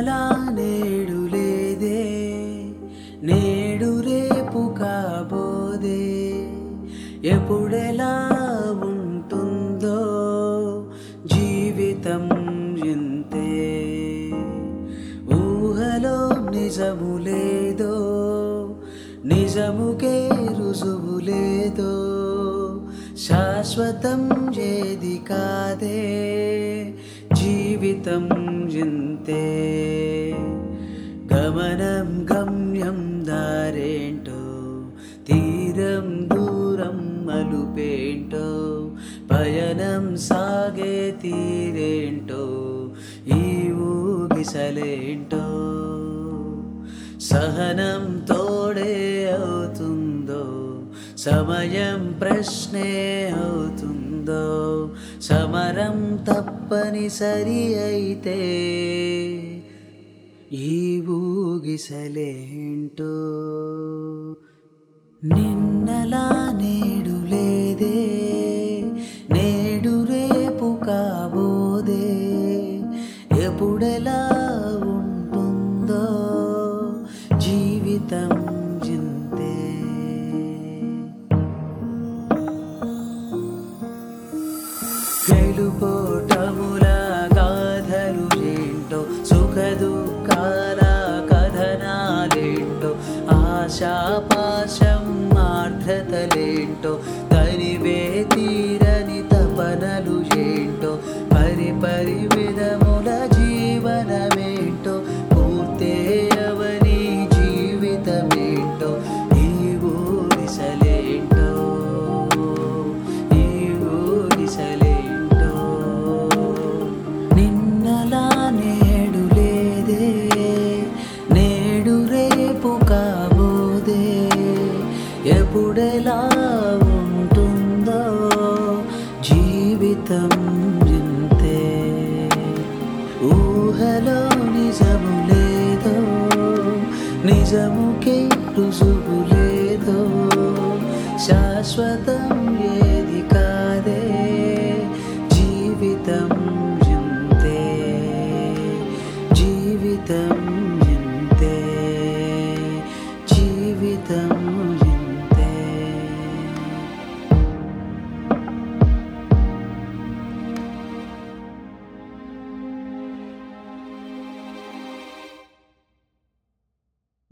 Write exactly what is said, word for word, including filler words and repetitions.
నిన్నలా నేడు లేదే, నేడు రేపు కాబోదే, ఎప్పుడెలా ఉంటుందో జీవితం ఇంతే. ఊహలో నిజము లేదో, నిజముకే రుజువు లేదో, శాశ్వతం ఏది కాదే జీవితం ఇంతే. గమనం గమ్యం దారేంటో, తీరం దూరం మలుపేంటో, పయనం సాగే తీరేంటో, ఈ ఊగిసలేంటో. సహనం తోడే అవుతుందో, సమయం ప్రశ్నే అవుతుందో, సమరం తప్పనిసరి అయితే ఈ ఊగిసలేంటో. నిన్నలా నేడు లేదే, నేడు రేపు కాబోదే, ఎప్పుడెలా ఉంటుందో జీవితం ఇంతే. గెలుపోటముల గాథలు ఏంటో, సుఖ దుఃఖాల కథనాలేంటో, ఆశాపాశం ఆర్ద్రతలేంటో, తనివే తీరని తపనలు ఏంటో, పరి పరి విధముల జీవనమేంటో, పూర్తే అవని జీవితమేంటో, ఈ ఊగిసలేంటో, ఈ ఊగిసలేంటో. నిన్నలా నేడు లేదే, నేడు రేపు కాబోదే, ఎప్పుడెలా ఉంటుందో జీవితం ఇంతే. ఊహలో నిజము లేదో, నిజముకే రుజువు లేదో, శాశ్వతం ఏది కాదే జీవితం